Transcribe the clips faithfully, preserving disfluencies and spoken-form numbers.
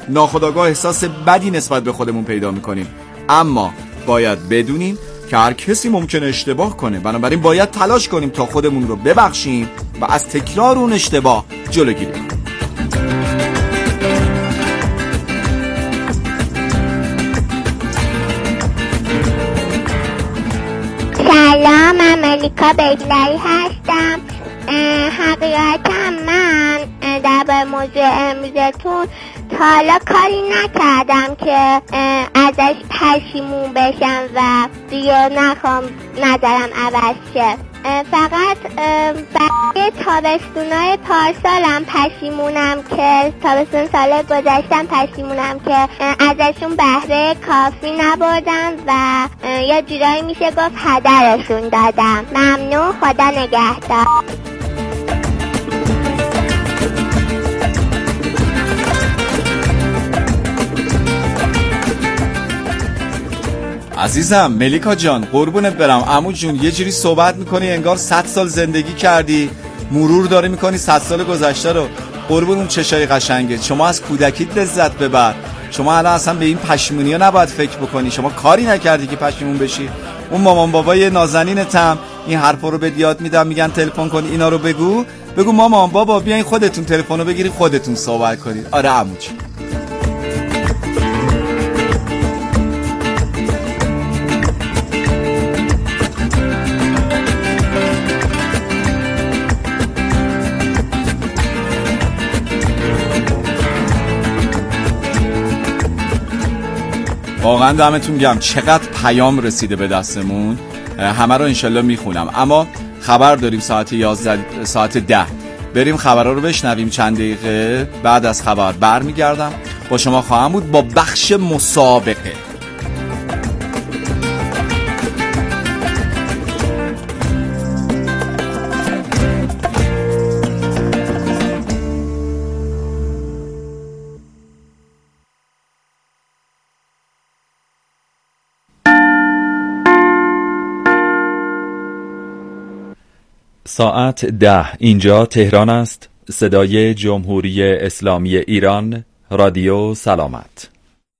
ناخودآگاه احساس بدی نسبت به خودمون پیدا میکنیم. اما باید بدونیم که هر کسی ممکنه اشتباه کنه، بنابراین باید تلاش کنیم تا خودمون رو ببخشیم و از تکرار اون اشتباه جلوگیری کنیم. سلام، من ملیکا بگلری هستم. حقیقتا من در موضوع امروزتون تا حالا کاری نکردم که ازش پشیمون بشم و دیگه نخوام نظرم عوض شه. فقط برای تابستونای پارسالم پشیمونم که تابستون سال گذشتم پشیمونم که ازشون بهره کافی نبردم و یا جورایی میشه گفت هدرشون دادم. ممنون، خدا نگهدار. عزیزم ملیکا جان، قربونت برم. عمو جون یه جوری صحبت میکنی انگار صد سال زندگی کردی، مرور داری میکنی صد سال گذشته رو. قربون اون چشای قشنگت، شما از کودکیت لذت ببر. شما الان اصلا به این پشیمونی ها نباید فکر بکنی. شما کاری نکردی که پشیمون بشی. اون مامان بابای نازنینت هم این حرفا رو به یاد میدن، میگن تلفن کن اینا رو بگو بگو مامان بابا بیاین خودتون تلفن رو بگیرید خودتون صحبت کنید. آره عمو جون. واقعا دمتون گرم، چقدر پیام رسیده به دستمون. همه رو انشالله میخونم، اما خبر داریم ساعت یازده ساعت ده بریم خبرها رو بشنویم. چند دقیقه بعد از خبر برمیگردم با شما خواهم بود با بخش مسابقه. ساعت ده، اینجا تهران است. صدای جمهوری اسلامی ایران، رادیو سلامت.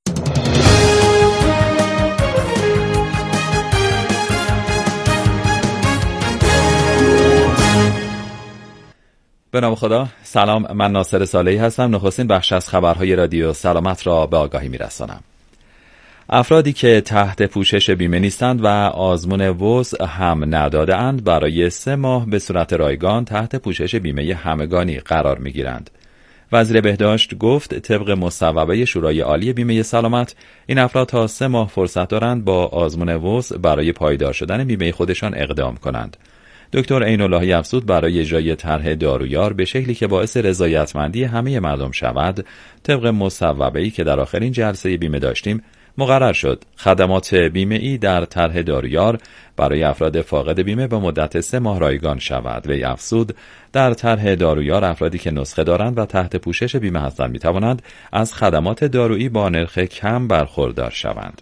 به نام خدا. سلام، من ناصر صالحی هستم. نخستین بخش از خبرهای رادیو سلامت را به آگاهی می‌رسانم. افرادی که تحت پوشش بیمه نیستند و آزمون وضع هم نداده‌اند برای سه ماه به صورت رایگان تحت پوشش بیمه همگانی قرار می‌گیرند. وزیر بهداشت گفت طبق مصوبه شورای عالی بیمه سلامت این افراد تا سه ماه فرصت دارند با آزمون وضع برای پایدار شدن بیمه خودشان اقدام کنند. دکتر عین‌اللهی افزود برای اجرای طرح دارویار به شکلی که باعث رضایتمندی همه مردم شود، طبق مصوبه‌ای که در آخرین جلسه بیمه داشتیم مقرر شد خدمات بیمه‌ای در طرح دارویار برای افراد فاقد بیمه به مدت سه ماه رایگان شود. وی افزود در طرح دارویار افرادی که نسخه دارند و تحت پوشش بیمه هستند می‌توانند از خدمات دارویی با نرخ کم برخوردار شوند.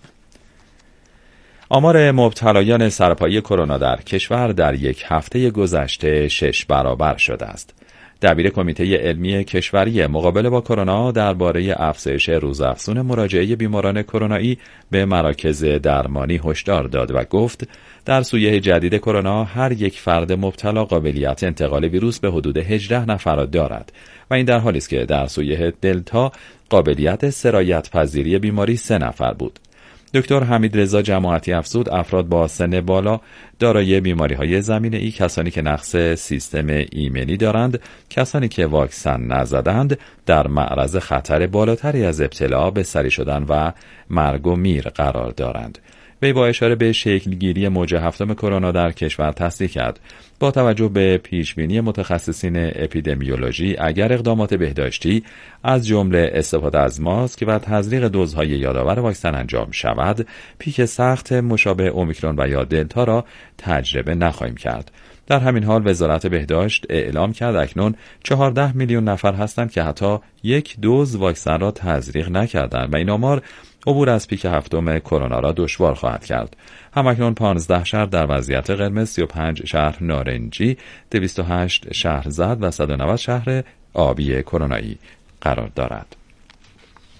آمار مبتلایان سرپایی کرونا در کشور در یک هفته گذشته شش برابر شده است. دبیر کمیته علمی کشوری مقابله با کرونا درباره افزایش روزافزون مراجعه بیماران کرونایی به مراکز درمانی هشدار داد و گفت در سویه جدید کرونا هر یک فرد مبتلا قابلیت انتقال ویروس به حدود هجده نفر دارد و این در حالی است که در سویه دلتا قابلیت سرایت پذیری بیماری سه نفر بود. دکتر حمید رضا جماعتی افزود افراد با سن بالا دارای بیماری‌های زمینه‌ای، کسانی که نقص سیستم ایمنی دارند، کسانی که واکسن نزدند در معرض خطر بالاتری از ابتلا به سری شدن و مرگ و میر قرار دارند. وی با اشاره به شکلگیری موج هفتم کرونا در کشور تصدیق کرد با توجه به پیشبینی متخصصین اپیدمیولوژی اگر اقدامات بهداشتی از جمله استفاده از ماسک و تزریق دوزهای یادآور واکسن انجام شود، پیک سخت مشابه اومیکرون و یا دلتا را تجربه نخواهیم کرد. در همین حال وزارت بهداشت اعلام کرد اکنون چهارده میلیون نفر هستند که حتی یک دوز واکسن را تزریق نکردند و این آمار عبور از پیک هفتم کرونا را دشوار خواهد کرد. همکنون پانزده شهر در وضعیت قرمز، سی و پنج شهر نارنجی، دویست و هشت شهر زرد و صد و نود شهر آبی کرونایی قرار دارد.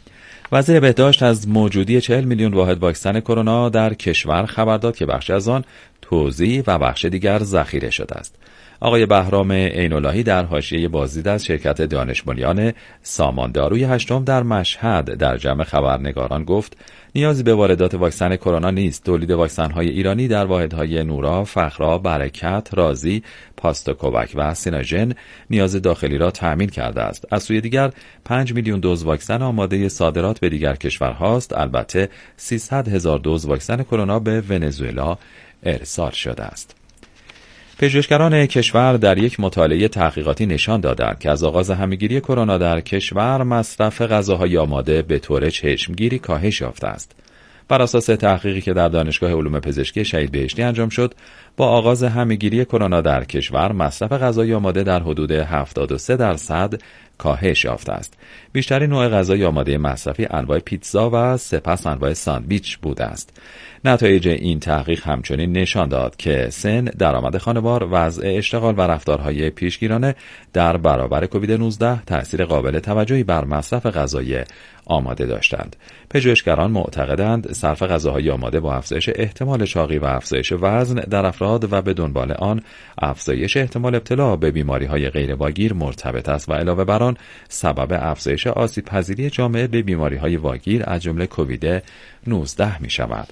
وزیر بهداشت از موجودی چهل میلیون واحد واکسن کرونا در کشور خبر داد که بخشی از آن توزیع و بخش دیگر ذخیره شده است. آقای بهرام عین‌اللهی در حاشیه بازدید از شرکت دانش بنیان سامان داروی هشتم در مشهد در جمع خبرنگاران گفت نیازی به واردات واکسن کرونا نیست. تولید واکسن‌های ایرانی در واحدهای نورا، فخرا، برکت، رازی، پاستوکووک و سیناژن نیاز داخلی را تأمین کرده است. از سوی دیگر پنج میلیون دوز واکسن آماده صادرات به دیگر کشورهاست. البته سیصد هزار دوز واکسن کرونا به ونزوئلا ارسال شده است. پژوهشگران کشور در یک مطالعه تحقیقاتی نشان دادند که از آغاز همه‌گیری کرونا در کشور مصرف غذاهای آماده به طور چشمگیری کاهش یافته است. بر اساس تحقیقی که در دانشگاه علوم پزشکی شهید بهشتی انجام شد، با آغاز همه‌گیری کرونا در کشور مصرف غذای آماده در حدود هفتاد و سه درصد کاهش یافته است. بیشترین نوع غذای آماده مصرفی انواع پیتزا و سپس انواع ساندویچ بوده است. نتایج این تحقیق همچنین نشان داد که سن، درآمد خانوار، وضع اشتغال و رفتارهای پیشگیرانه در برابر کووید نوزده تأثیر قابل توجهی بر مصرف غذای آماده داشتند. پژوهشگران معتقدند صرف غذاهای آماده با افزایش احتمال چاقی و افزایش وزن در افراد و به دنبال آن افزایش احتمال ابتلا به بیماری‌های غیرواگیر مرتبط است و علاوه بر آن سبب افزایش آسیب‌پذیری جامعه به بیماری‌های واگیر از جمله کووید نوزده می‌شود.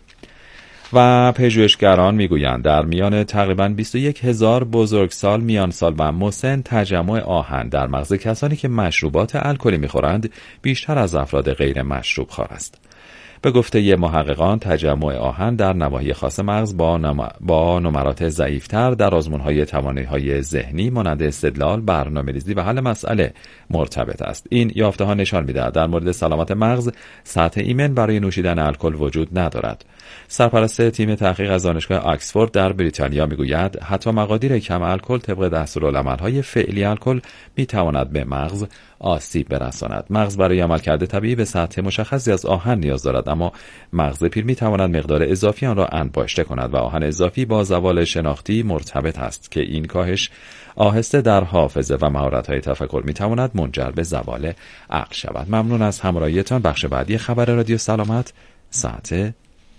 و پژوهشگران میگویند در میان تقریباً بیست و یک هزار بزرگسال، میانسال و مسن تجمع آهن در مغز کسانی که مشروبات الکلی میخورند بیشتر از افراد غیر مشروب خوار است. به گفته محققان تجمع آهن در نواحی خاص مغز با, نم... با نمرات ضعیفتر در آزمون‌های توانایی‌های ذهنی مانند استدلال، برنامه‌ریزی و حل مسئله مرتبط است. این یافته‌ها نشان می‌دهد در مورد سلامت مغز سطح ایمن برای نوشیدن الکل وجود ندارد. سرپرست تیم تحقیق از دانشگاه آکسفورد در بریتانیا میگوید حتی مقادیر کم الکل طبق دستورالعمل‌های فعلی الکل میتواند به مغز آسیب برساند. مغز برای عملکرد طبیعی به سطح مشخصی از آهن نیاز دارد، اما مغز پیر میتواند مقدار اضافی آن را انباشته کند و آهن اضافی با زوال شناختی مرتبط است که این کاهش آهسته در حافظه و مهارت‌های تفکر میتواند منجر به زوال عقل شود. ممنون از همراهیتان. بخش بعدی خبر رادیو سلامت ساعت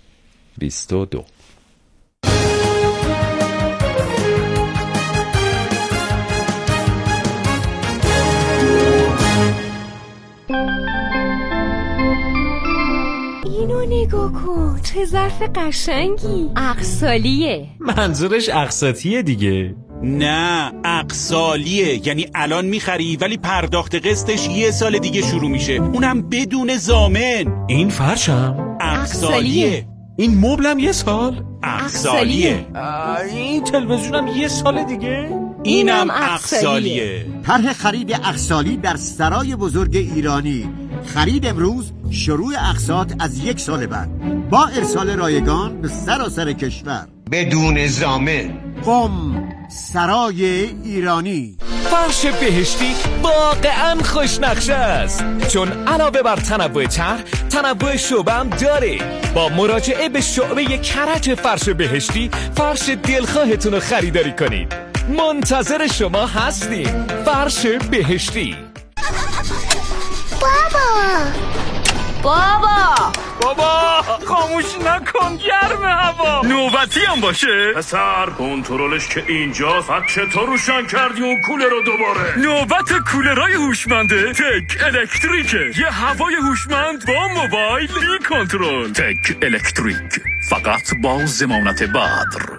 بیست و دو. اینو نگاه کن، چه ظرف قشنگی. اقسالیه. منظورش اقساطیه دیگه. نه، اقسالیه، یعنی الان میخری ولی پرداخت قسطش یه سال دیگه شروع میشه، اونم بدون ضامن. این فرشم اقسالیه. این مبلم یه سال اقسالیه. این تلویزیونم یه سال دیگه اینم اقسالیه. طرح خرید اقسالی در سرای بزرگ ایرانی. خرید امروز، شروع اقساط از یک سال بعد با ارسال رایگان به سراسر کشور بدون ضامن. قم، سرای ایرانی. فرش بهشتی واقعا خوشنقشه است، چون علاوه بر تنوع طرح، تنوع شعبه هم داره. با مراجعه به شعبه کرج فرش بهشتی فرش دلخواهتون رو خریداری کنید. منتظر شما هستیم. فرش بهشتی. بابا بابا بابا خاموش نکن، گرم هوا. نوبتی هم باشه پسر، کنترلش که اینجا. فقط چطور روشن کردی اون کولر رو دوباره؟ نوبت کولرای هوشمنده تک الکتریکه. یه هوای هوشمند با موبایل بی کنترل. تک الکتریک، فقط با ضمانت بدر.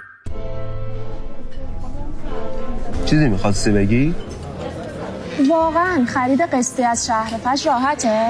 چیزی میخواستی بگی؟ واقعا خرید قسطی از شهر فش راحته؟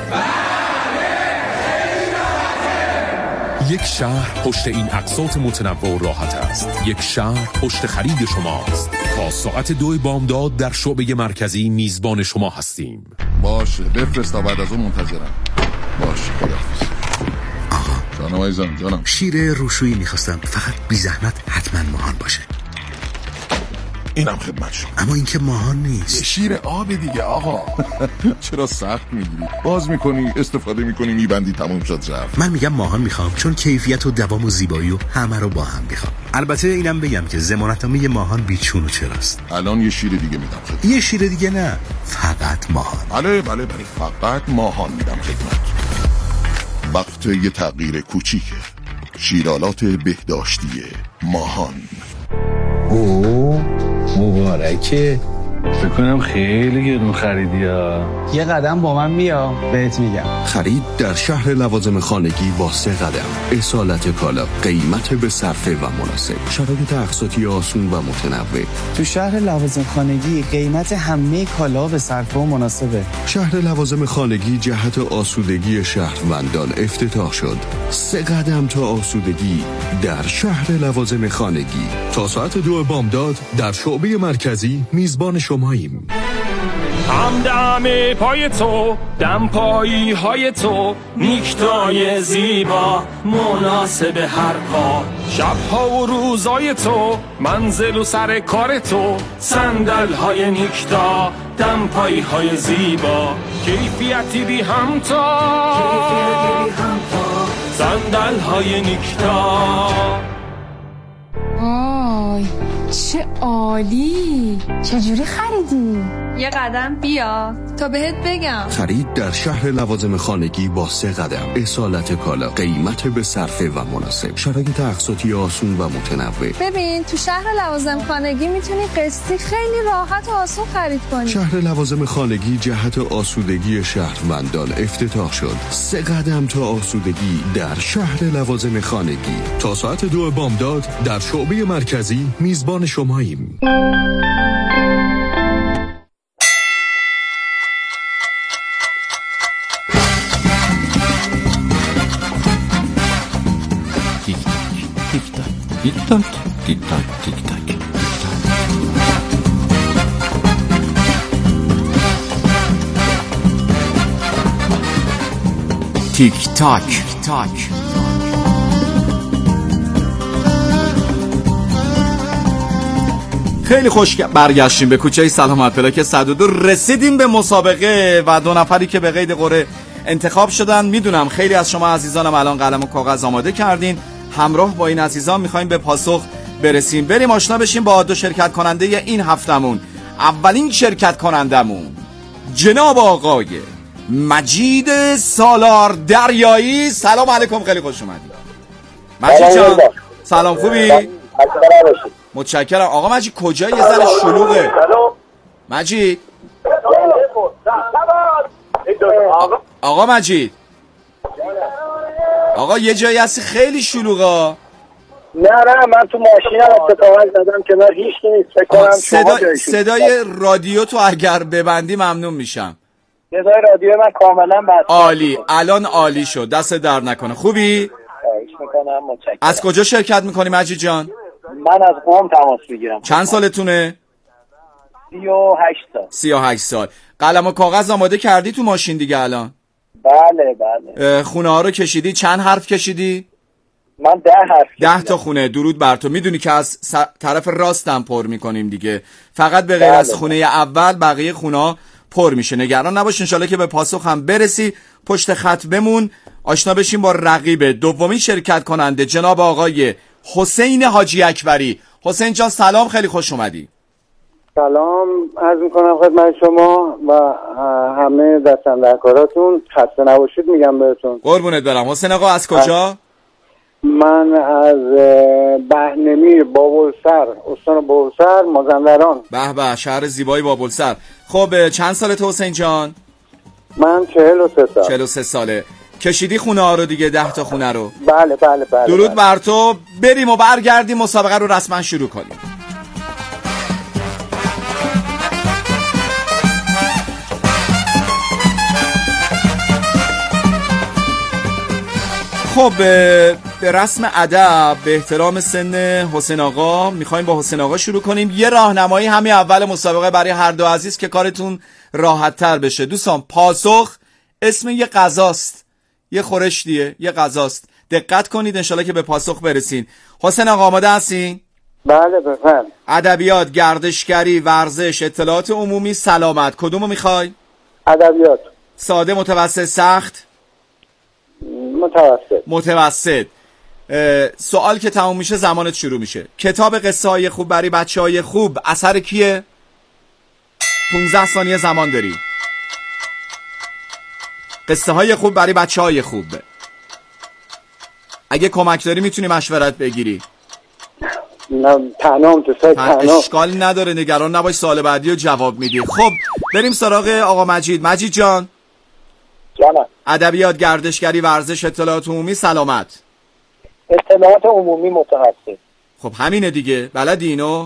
یک شهر پشت این اقساط متنوع و راحت است. یک شهر پشت خرید شماست. تا ساعت دو بامداد در شعبه مرکزی میزبان شما هستیم. باشه بفرست تا بعد از اون منتظرم. باشه خداحافظ. آقا جانم عزیزم جانم. شیر روشویی میخواستم، فقط بی زحمت حتما ماهان باشه. اینم خدمت شما. اما این که ماهان نیست. یه شیر آب دیگه آقا. چرا سخت میگیری؟ باز میکنی، استفاده میکنی، میبندی، تموم شد رفت. من میگم ماهان میخوام چون کیفیت و دوام و زیبایی و همه رو با هم میخوام. البته اینم بگم که ضمانتنامه ماهان بیچون و چراست. الان یه شیر دیگه میدم خدمت. یه شیر دیگه نه، فقط ماهان. بله بله بله، فقط ماهان میدم خدمت. وقت یه تغییر کوچیکه. شیرالات بهداشتی ماهان. اوه مبارکه. فکر کنم خیلی گرون خریدی ها. یه قدم با من بیا بهت میگم. خرید در شهر لوازم خانگی با سه قدم. اصالت کالا، قیمت به صرفه و مناسب، شرایط اقساطی آسون و متنوع. تو شهر لوازم خانگی قیمت همه کالا به صرفه و مناسبه. شهر لوازم خانگی جهت آسودگی شهروندان افتتاح شد. سه قدم تا آسودگی در شهر لوازم خانگی. تا ساعت دو بامداد در شعبه مرکزی میزبان شماییم. همدم پای تو، دم پایی های تو، نیکتای زیبا مناسب هر پا، شبها و روزای تو، منزل و سر کار تو، صندل های نیکتا، دم پایی های زیبا، کیفیتی بی همتا، صندل های نیکتا. آی چه عالی. چجوری خریدی؟ یه قدم بیا تا بهت بگم. خرید در شهر لوازم خانگی با سه قدم. اصالت کالا، قیمت به صرفه و مناسب، شرایط اقساطی آسون و متنوع. ببین تو شهر لوازم خانگی میتونی قسطی خیلی راحت و آسون خرید کنی. شهر لوازم خانگی جهت آسودگی شهروندان افتتاح شد. سه قدم تا آسودگی در شهر لوازم خانگی. تا ساعت دو بامداد در شعبه مرکزی میزبان شماییم. تیک تاک تیک تاک تیک تاک. تیک تاک تاک. خیلی خوش برگشتیم به کوچه سلامت پلاک صد و دو. رسیدیم به مسابقه و دو نفری که به قید قرعه انتخاب شدن. میدونم خیلی از شما عزیزانم الان قلم و کاغذ آماده کردین. همراه با این عزیزان میخوایم به پاسخ برسیم. بریم آشنا بشیم با دو شرکت کننده این هفتمون. اولین شرکت کنندمون جناب آقای مجید سالار دریایی. سلام علیکم، خیلی خوش اومدید مجید جان. سلام، خوبی؟ متشکرم. آقا مجید کجایی؟ یه ذره شلوغه مجید. آقا مجید، آقا یه جایی هستی خیلی شلوغا. نه نه من تو ماشینم اتفاقا زدم کنار، هیچ کی نیست. فکر کنم صدا... صدای رادیو تو اگر ببندی ممنون میشم. صدای رادیو من کاملا بسته. عالی، الان عالی شد، دست درد نکنه. خوبی؟ خواهش میکنم، متشکرم. از کجا شرکت میکنی مجید جان؟ من از قم تماس میگیرم. چند سالتونه؟ سی و هشت سال. سی و هشت سال. قلم و کاغذ آماده کردی تو ماشین دیگه الان؟ بله بله. خونه ها رو کشیدی؟ چند حرف کشیدی؟ من ده حرف کشیدم. ده تا خونه. درود بر تو. میدونی که از س... طرف راستم پر میکنیم دیگه، فقط به غیر از خونه اول بقیه خونه ها پر میشه. نگران نباش، انشالله که به پاسخ هم برسی. پشت خط بمون، آشنا بشیم با رقیب دومین شرکت کننده جناب آقای حسین حاجی اکبری. حسین جان سلام، خیلی خوش اومدی. سلام عرض میکنم خدمت شما و همه دستاندرکاراتون. خسته نباشید میگم بهتون. قربونت برم. حسین آقا از کجا؟ من از بهنمیر، بابلسر، استان بابلسر، مازندران. به به، شهر زیبای بابلسر. خب چند سالته حسین جان؟ من چهل و سه سال. چهل و سه ساله. کشیدی خونه ها رو دیگه، ده تا خونه رو؟ بله بله بله. درود بله. بر تو. بریم و برگردیم مسابقه رو رسما شروع کنیم. خب به رسم ادب، به احترام سن حسین آقا، میخوایم با حسین آقا شروع کنیم. یه راهنمایی همین اول مسابقه برای هر دو عزیز که کارتون راحت تر بشه. دوستان پاسخ اسم یه غذاست، یه خورشتیه، یه غذاست. دقت کنید انشالله که به پاسخ برسین. حسین آقا آماده هستین؟ بله بفهم. ادبیات، گردشگری، ورزش، اطلاعات عمومی، سلامت. کدومو میخوای؟ ادبیات. ساده، متوسط، سخت؟ متوسط. متوسط. سوال که تموم میشه زمانت شروع میشه. کتاب قصه های خوب برای بچه های خوب اثر کیه؟ پونزده ثانیه زمان داری. قصه های خوب برای بچه های خوب. اگه کمک داری میتونی مشورت بگیری. نه تنام تو سای تنام. اشکال نداره، نگران نباش، سوال بعدی رو جواب میدی. خب بریم سراغ آقا مجید. مجید جان. جانم. ادبیات، گردشگری، ورزش، اطلاعات عمومی، سلامت. اطلاعات عمومی متوسط. خب همینه دیگه، بلدی اینو؟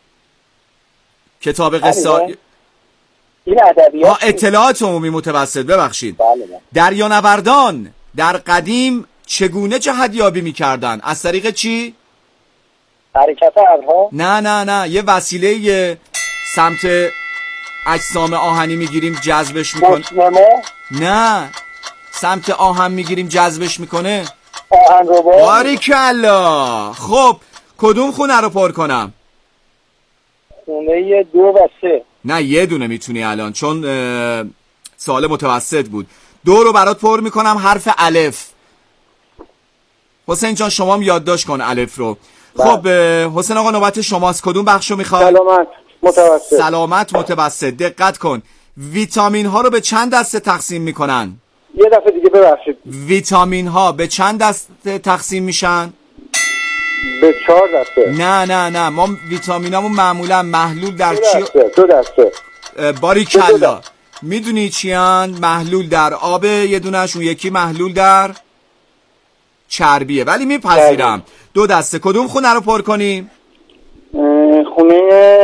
کتاب قصه این ادبیات. اطلاعات عمومی متوسط، ببخشید. بله بله. دریانوردان در قدیم چگونه جهتیابی میکردن؟ از طریق چی؟ حرکت ابرها؟ نه نه نه، یه وسیله سمت اجسام آهنی میگیریم جذبش میکنه. نه، سمت آهن میگیریم جذبش میکنه. آهن رو با باریکلا. خب کدوم خونه رو پر کنم؟ خونه دو و سه. نه یه دونه میتونی الان، چون سوال متوسط بود. دو رو برات پر میکنم، حرف الف. حسین جان شما هم یادداشت کن الف رو. خب حسین آقا نوبت شماست. کدوم بخشو میخوای؟ سلامت متوسط. سلامت متوسط. دقت کن، ویتامین ها رو به چند دسته تقسیم میکنن؟ یه دفعه دیگه ببخشید. ویتامین ها به چند دسته تقسیم میشن؟ به چهار دسته. نه نه نه، ما ویتامینامون معمولا محلول در دو چی؟ دسته. دو دسته. باریکلا. میدونی چیان؟ محلول در آب یه دونش، اون یکی محلول در چربیه، ولی میپذیرم. دو دسته. کدوم خونه رو پر کنیم؟ خونه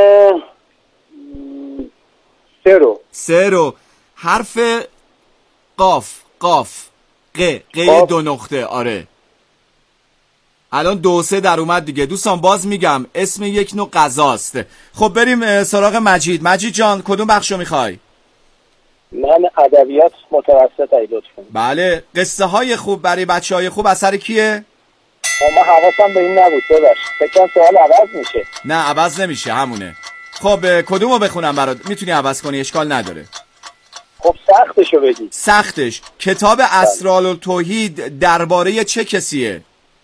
سه رو. سه رو. حرف قاف. قاف. ق. ق دو نقطه. آره الان دو سه در اومد دیگه. دوستان باز میگم اسم یک نوع غذاست. خب بریم سراغ مجید. مجید جان کدوم بخشو میخوای؟ من ادبیات متوسط ای لطفا. بله. قصه های خوب برای بچه های خوب اثر کیه؟ ما حواسم به این نبود. ببخشید فکر کنم سوال عوض میشه. نه عوض نمیشه، همونه. خب کدومو بخونم برات؟ میتونی عوض کنی، اشکال نداره. خب سختشو بگی. سختش. کتاب اسرار التوحید درباره چه کسیه؟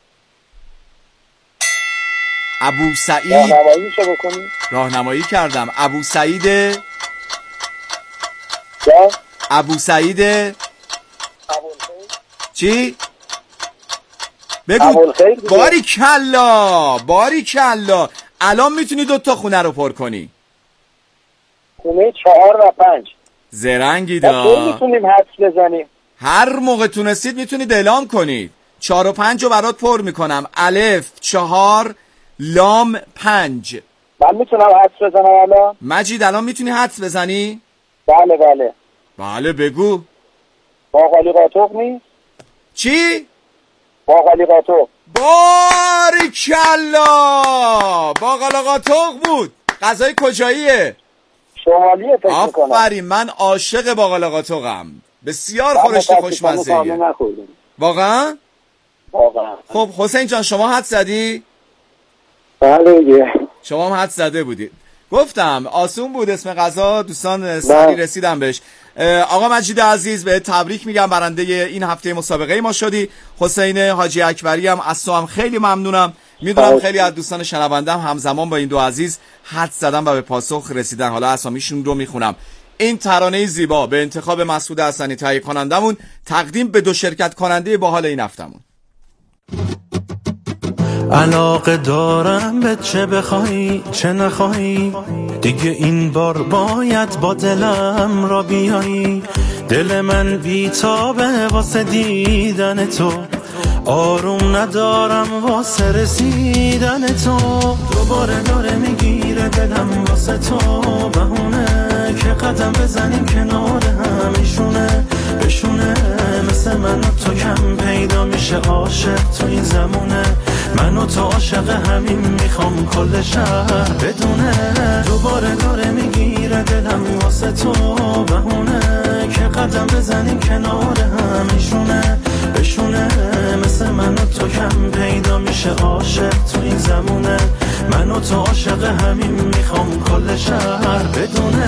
ابو سعید. راهنماییشو بکنی؟ راهنمایی کردم. ابو سعید. یا ابو سعید چی؟ بگو. باریکلا باریکلا. الان میتونی دوتا خونه رو پر کنی. خونه چهار و پنج. زرنگی دا. ما میتونیم حدس بزنیم. هر موقع تونستید میتونید اعلام کنید. چهار و پنج رو برات پر میکنم. الف چهار، لام پنج. من میتونم حدس بزنم الان؟ مجید الان میتونی حدس بزنی؟ بله بله. بله بگو. باقالی قاطق نیست؟ چی؟ باقالی قاطق. باریکلا. باقالی قاطق بود. غذای کجاییه؟ شمالیه فکر میکنم. آفرین، من عاشق باقالی قاطقم. بسیار خورشت خوشمزه‌ایه. واقعا؟ واقعا. خب حسین جان شما حدس زدی؟ بله. شما هم حدس زده بودید. گفتم آسون بود اسم غذا. دوستان سریع رسیدم بهش. آقا مجید عزیز به تبریک میگم، برنده این هفته مسابقه ما شدی. حسین حاجی اکبری هم از تو هم خیلی ممنونم. میدونم خیلی از دوستان شنوندم همزمان با این دو عزیز حدس زدن و به پاسخ رسیدن. حالا اسامیشون رو میخونم. این ترانه زیبا به انتخاب مسعود حسنی تهیه کنندمون، تقدیم به دو شرکت کننده باحال این هفتمون. علاقه دارم به چه بخوای چه نخوای، دیگه این بار باید با دلم را بیایی. دل من بیتابه واسه دیدن تو، آروم ندارم واسه رسیدن تو. دوباره داره میگیره دلم واسه تو، بهونه که قدم بزنیم کنار همیشونه بشونه. مثل من و تو کم پیدا میشه عاشق تو این زمونه. من و تو عاشق همین میخوام کل شهر بدونه. دوباره داره میگیره دلم واسه تو، بهونه که قدم بزنیم کنار همیشونه بشونه. مثل من و تو کم پیدا میشه عاشق تو این زمونه. من و همین میخوام کل شهر بدونه.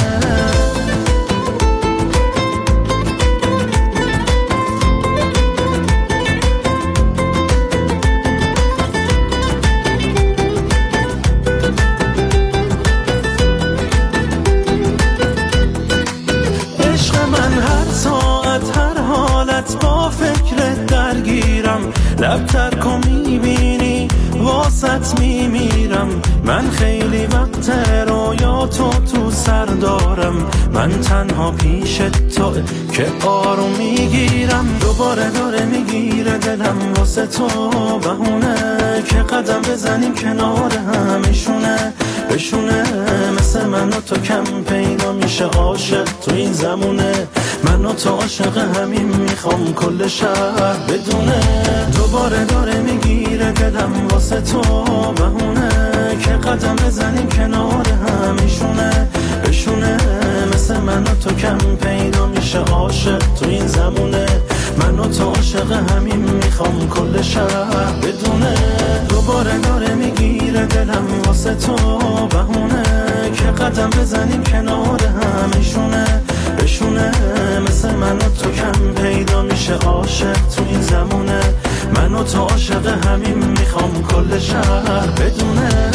با فکرت درگیرم، لبتر کن میبینی واسط میمیرم. من خیلی وقت رویاتو تو سر دارم، من تنها پیش تو که آروم میگیرم. دوباره داره میگیره دلم واسه تو بهونه که قدم بزنیم کنار همیشونه بشونه. مثل من و تو کم پیدا میشه عاشق تو این زمونه. من و تو عاشق همین میخوام کل شهر بدونه. دوباره داره میگیره دلم واسه تو بهونه که قدم بزنیم کنار همیشونه بشونه. مثل من و تو کم پیدا میشه عاشق تو این زمونه. من و تو عاشق همین میخوام کل شهر بدونه. دوباره داره میگیره دلم واسه تو بهونه که قدم بزنیم کنار همیشونه بشونه. مثل من و تو کم پیدا میشه عاشق تو این زمونه. من و تو عاشق همین میخوام کل شهر بدونه.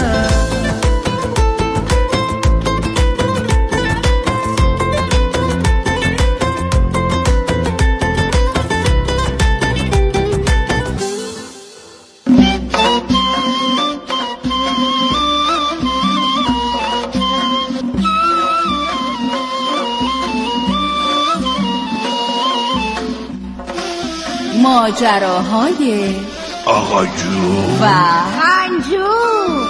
ماجراهای آقا جون و هنجون.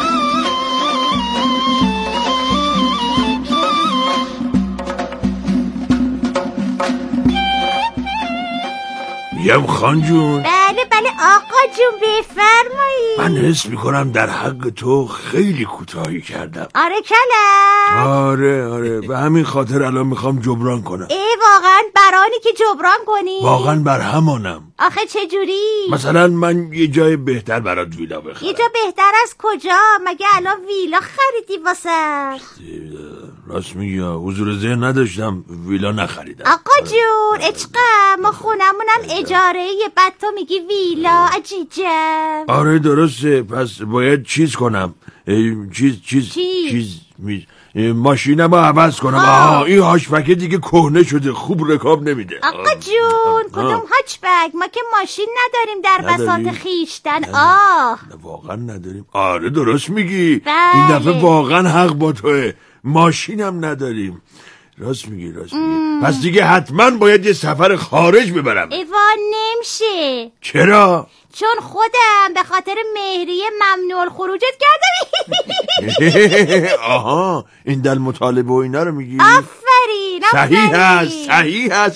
یم خان جون. بله بله آقا جون بفرمایید. من حس میکنم در حق تو خیلی کوتاهی کردم. آره کلم. آره آره به همین خاطر الان میخوام جبران کنم. ای واقعا برانی که جبران کنی؟ واقعا بر همانم. آخه چجوری؟ مثلا من یه جای بهتر برات ویلا بخرم. یه جا بهتر از کجا؟ مگه الان ویلا خریدی واسه؟ راست میگی، حضور ذهن نداشتم، ویلا نخریدم. آقا جون عشقم ما خونمونم اجاره، بعد تو میگی ویلا، عجیجم. آره درسته، پس باید چیز کنم. چیز چیز چی؟ چیز می... ماشینم رو عوض کنم. آه این هاشبکه دیگه کهنه شده، خوب رکاب نمیده. آقا جون کدوم هاچبک؟ ما که ماشین نداریم در بساط خیشتن. آه واقعا نداریم. آره درست میگی. بله. این دفعه واقعا حق با توه، ماشینم نداریم. راست میگی راست میگی. پس دیگه حتما باید یه سفر خارج ببرم. ایوان نمیشه. چرا؟ چون خودم به خاطر مهریه ممنوع الخروجت کردم. آها این دل مطالبه و اینا رو میگی؟ آفرین صحیح هست صحیح هست.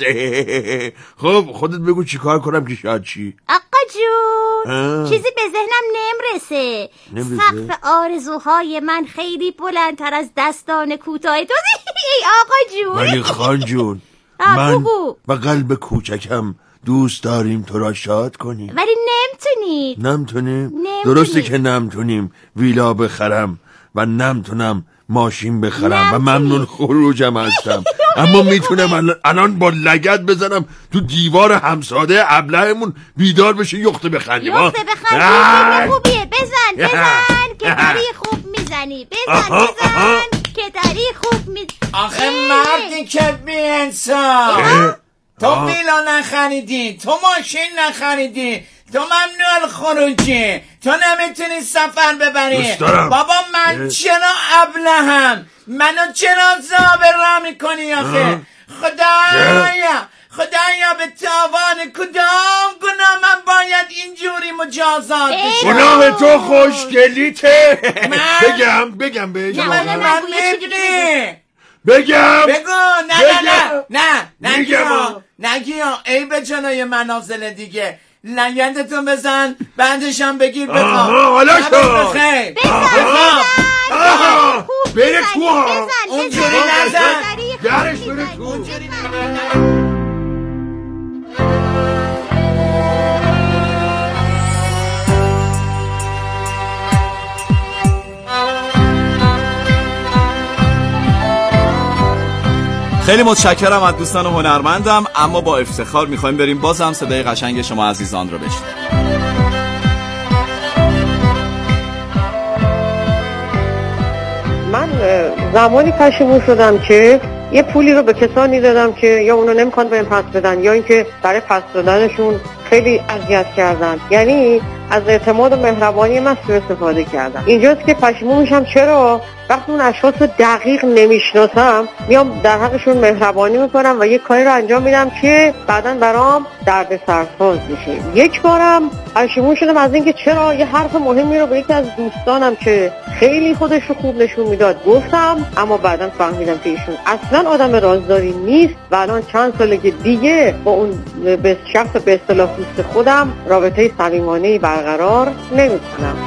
خب خودت بگو چی کار کنم که شاید چی؟ آقا جون چیزی به ذهنم نمرسه. سقف آرزوهای من خیلی بلندتر از دستان کوتاه تو. ای آقا جون. ولی خان جون من و قلب کوچکم دوست داریم تو را شاد کنیم، ولی نمتونید. نمتونیم؟ درسته که نمتونیم ویلا بخرم و نمتونم ماشین بخرم نمتونی. و ممنون خروجم هستم. اما میتونم الان با لگد بزنم تو دیوار همساده ابلهمون بیدار بشه یخته بخندیم. یخته بخندیم خوبیه. بزن بزن که داری خوب میزنی. بزن بزن که داری خوب میزنی. آخه مردی که بی انصاف، تو ویلا نخریدی، تو ماشین نخریدی، تو ممنوع خروجی، تو نمیتونی سفر ببری. بابا من چرا ابلهم؟ منو چرا زابر میکنی آخه؟ خدایا خدایا به تاوان کدام گناه من باید اینجوری مجازات بشم؟ گناه تو خوشگلیته. بگم بگم بگم من من میبینی بگم بگو. نه نه نه نه نگیا نگیا ای به جنای منازل دیگه. لگندتون بزن بعدشم بگیر بخواب. حالا شد بخیر بزن بره تو ها. اونجوری نزن درش بره تو. اونجوری نزن. خیلی متشکرم از دوستان هنرمندم، اما با افتخار میخوایم بریم بازم صدای قشنگ شما عزیزان رو بشنویم. من زمانی پشیمون شدم که یه پولی رو به کسانی دادم که یا اونو نمیخوان بهم پس بدن یا اینکه برای پس دادنشون خیلی اذیت کردن، یعنی از اعتماد و مهربانی من سوء استفاده کردم. اینجاست که پشیمون میشم چرا وقتی اون اشخاص رو دقیق نمیشناسم میام در حقشون مهربانی میکنم و یه کاری رو انجام میدم که بعداً برام دردسرساز میشه. یک بارم پشیمون شدم از اینکه چرا یه حرف مهمی رو به یکی از دوستانم که خیلی خودش رو خوب نشون میداد گفتم، اما بعداً فهمیدم که ایشون اصلا آدم رازداری نیست و الان چند ساله که دیگه با اون به شخص به اصطلاح دوست خودم رابطه صمیمانه‌ای برقرار نمیکنم.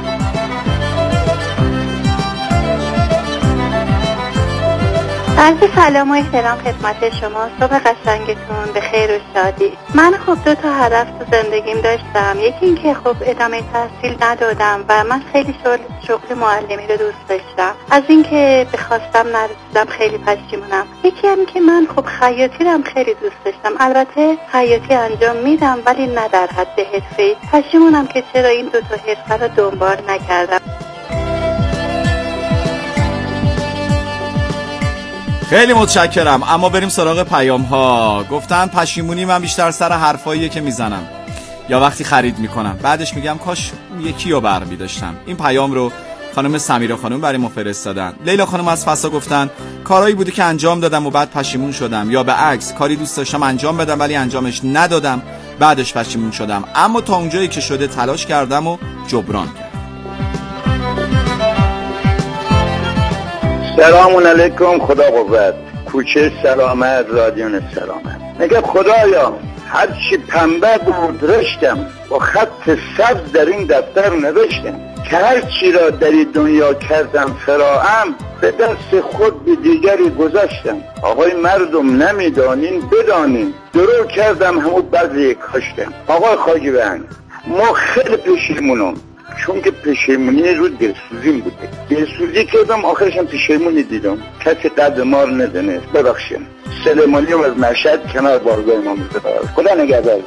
عرض سلام و احترام خدمت شما. صبح قشنگتون به خیر و شادی. من خب دو تا هدف تو زندگیم داشتم. یکی این که خب ادامه تحصیل ندادم و من خیلی شغل, شغل معلمی رو دوست داشتم. از اینکه به خواستم نرسیدم خیلی پشیمونم. یکی هم که من خب خیاطی رو هم خیلی دوست داشتم. البته خیاطی انجام میدم ولی نه در حد حرفه‌ای. پشیمونم که چرا این دو تا حرفه رو دنبال نکردم. خیلی متشکرم، اما بریم سراغ پیام ها. گفتن پشیمونی من بیشتر سر حرفاییه که میزنم یا وقتی خرید میکنم بعدش میگم کاش یکی رو برمی داشتم. این پیام رو خانم سمیرا خانم برای ما فرستادن. لیلا خانم از فسا گفتن کارهایی بوده که انجام دادم و بعد پشیمون شدم، یا به عکس کاری دوست داشتم انجام بدم ولی انجامش ندادم بعدش پشیمون شدم، اما تا اونجایی که شده تلاش کردم و جبران کردم. سلام علیکم، خدا قوت، کوچه سلامت، رادیون سلامت. میگه خدایا هر چی پنبه بود رشتم، با خط سبز در این دفتر نوشتم که هر چی را در این دنیا کردم فراهم، به دست خود به دیگری گذاشتم. آقای مردم نمیدانین بدانین، درو کردم همون بعضی کاشتم. آقای خواجه بند ما خیلی پشیمونم، چون که پشیمونی رو دلسوزیم بوده. دلسوزی کردم آخرشم پشیمونی دیدم. کسی قدر ما رو ندانست، ببخشیم. سلیمانی از مشهد کنار بارگاه امام زاده. خدا نگهدار.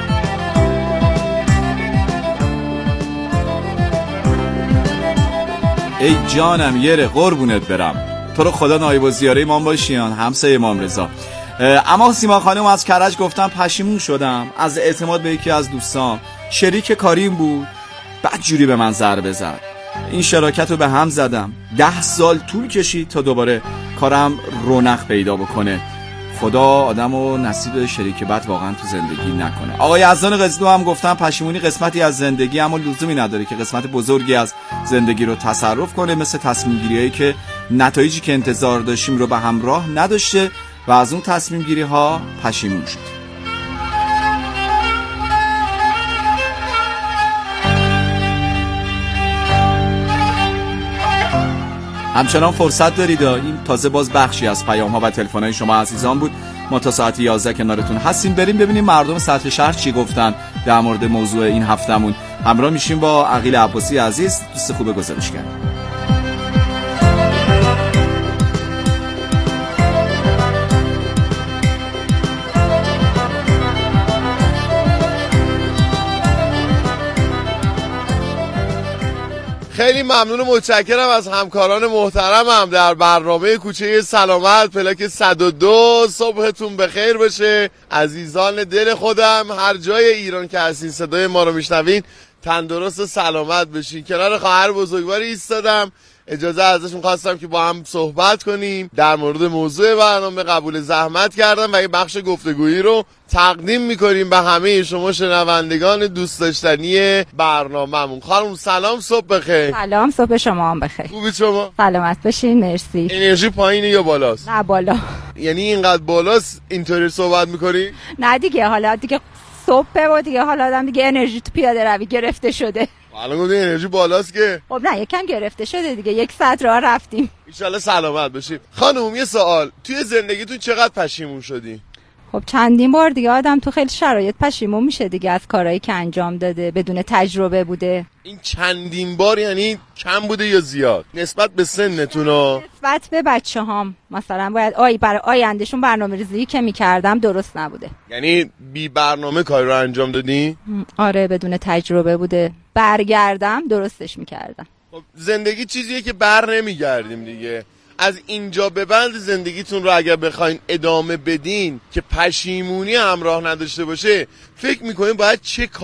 ای جانم یره قربونت برم، تو رو خدا نایب الزیاره امام باشیان، همسایه امام رضا. اما سیما خانم از کرج گفتم پشیمون شدم از اعتماد به یکی از دوستان، شریک کاریم بود، بعد جوری به من ضربه زد. این شراکت رو به هم زدم، ده سال طول کشید تا دوباره کارم رونق پیدا بکنه. خدا آدم و نصیب شریک بد واقعا تو زندگی نکنه. آقای یزدان قزلو هم گفتن پشیمونی قسمتی از زندگی، اما لزومی نداره که قسمت بزرگی از زندگی رو تصرف کنه، مثل تصمیم گیریایی که نتایجی که انتظار داشتیم رو به همراه نداشته و از اون تصمیم گیری ها پشیمون شد. همچنان فرصت دارید، این تازه باز بخشی از پیام ها و تلفن های شما عزیزان بود. ما تا ساعت یازده کنارتون هستیم. بریم ببینیم مردم سطح شهر چی گفتن در مورد موضوع این هفتمون. همراه میشیم با عقیل عباسی عزیز، دوست خوب گزارشگر. خیلی ممنون و متشکرم از همکاران محترمم در برنامه کوچه سلامت. پلاک صد و دو، صبحتون بخیر بشه عزیزان دل خودم، هر جای ایران که هستین صدای ما رو میشنوین تندرست و سلامت بشین. کنار خواهر بزرگواری ایستادم، اجازه ازشون خواستم که با هم صحبت کنیم در مورد موضوع برنامه. قبول زحمت کردم و این بخش گفتگویی رو تقدیم میکنیم به همه شما شنوندگان دوست داشتنی برنامه‌مون. خانم سلام، صبح بخیر. سلام، صبح شما هم بخیر. خوبی شما؟ سلامت باشین، مرسی. انرژی پایینه یا بالاست؟ نه بالا. یعنی اینقدر بالاست اینطوری صحبت میکنی؟ نه دیگه، حالا دیگه صبح و دیگه حالا آدم دیگه انرژی تو پیاده روی گرفته شده. الان گفتم انرژی بالاست که خب نه یکم گرفته شده دیگه، یک ساعت راه رفتیم. ان شاءالله سلامت بشیم. خانم یه سوال، توی زندگیتون چقدر پشیمون شدی؟ خب چندین بار دیگه آدم تو خیلی شرایط پشیمون میشه دیگه از کارهایی که انجام داده، بدون تجربه بوده. این چندین بار یعنی کم بوده یا زیاد نسبت به سنتون ها؟ نسبت به بچه هام مثلا باید آی برای آیندهشون برنامه ریزی که میکردم درست نبوده. یعنی بی برنامه کاری رو انجام دادی؟ آره بدون تجربه بوده. برگردم درستش میکردم. خب زندگی چیزیه که بر نمیگردیم دیگه. از اینجا به بعد زندگیتون رو اگر بخواین ادامه بدین که پشیمونی همراه نداشته باشه، فکر میکنین باید چه